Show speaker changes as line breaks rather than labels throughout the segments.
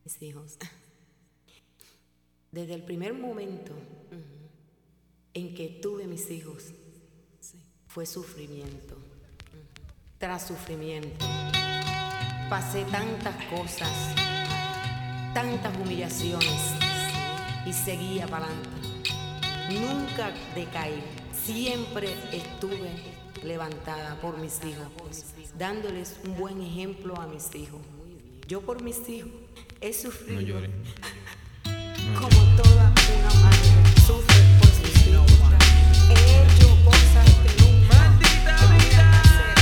mis hijos. Desde el primer momento en que tuve mis hijos, fue sufrimiento. Tras sufrimiento. Pasé tantas cosas, tantas humillaciones y seguía para adelante. Nunca decaí, siempre estuve levantada por mis hijos, dándoles un buen ejemplo a mis hijos. Yo por mis hijos he sufrido.
No llores.
Como toda una madre sufre por sus hijos. He hecho cosas que nunca
Maldita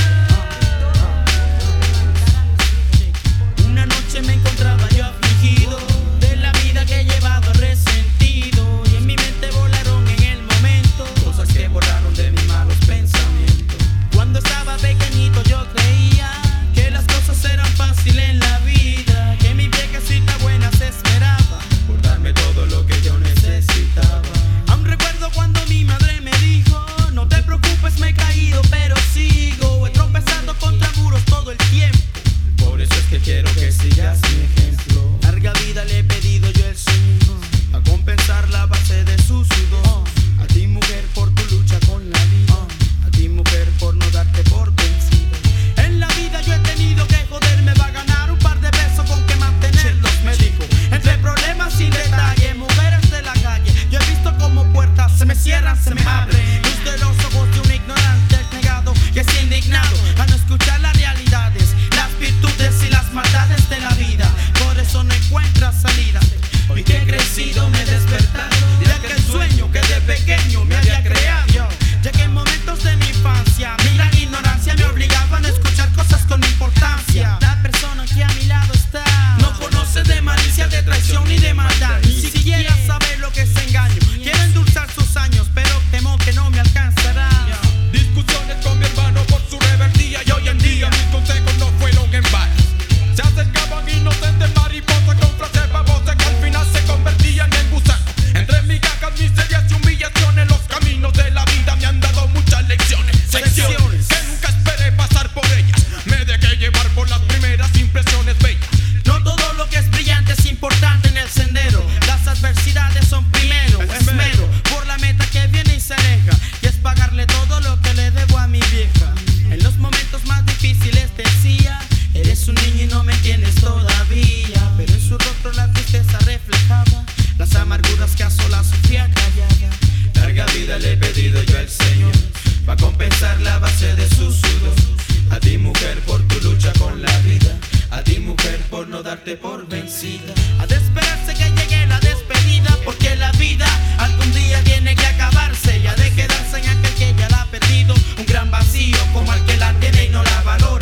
vida. Una noche me encontraba yo afligido de la vida que he llevado resentido, y en mi mente volaron en el momento cosas que borraron de mis malos pensamientos. Cuando estaba pequeñito yo creía que las cosas eran fáciles en la vida, que mi viejecita buena se esmeraba por darme todo lo que yo necesitaba. Aún recuerdo cuando mi madre me dijo: no te preocupes, me he caído pero sigo. He tropezado contra muros todo el tiempo, por eso es que quiero que sigas mi ejemplo. Larga vida le he pedido yo al Señor, a compensar la base de su sudor. A ti mujer por tu lucha con la vida, a ti mujer por no darte por vencida. En la vida yo he tenido que joderme, va a ganar un par de pesos con que mantenerlos, me dijo. Entre problemas sin detalle, mujeres de la calle, yo he visto como puertas se me cierran, se me abren. Luz de los ojos de un ignorante negado que es indignado a no escuchar las realidades, las virtudes y las maldades de la vida. Por eso no encuentras salida. Hoy que he crecido me he despertado de aquel sueño que de pequeño me había creado, ya que en momentos de mi infancia mi gran ignorancia me obligaba a no escuchar cosas con importancia. La persona que a mi lado está no conoce de malicia, de traición ni de maldad, ni siquiera sabe lo que es engaño. Quiero endulzar sus años, pero temo que no me alcanzará.
Discusiones con mi hermano por su rebeldía, y hoy en día mis consejos no fueron en vano. Se acercaban inocentes mariposas con frases babosas que al final se convertían en gusanos. Entre migajas, miserias y humillaciones, los caminos de la vida me han dado muchas lecciones. Secciones que nunca esperé pasar por ellas, me dejé llevar por las primeras impresiones bellas.
No todo lo que es brillante es importante en el sendero, las adversidades son primero. Esmero por la meta que viene y se aleja, y es pagarle todo lo que le debo a mi vieja. En los momentos más difíciles decía: eres un niño y no me tienes todavía. Pero en su rostro la tristeza reflejaba las amarguras que a solas sufría callada. Larga vida le he pedido yo al Señor, para compensar la base de su sudor. A ti mujer por tu lucha con la vida, a ti mujer por no darte por vencida. Ha de esperarse que llegue la despedida, porque la vida algún día tiene que acabarse, y ha de quedarse en aquel que ya la ha perdido un gran vacío como al que la tiene y no la valora.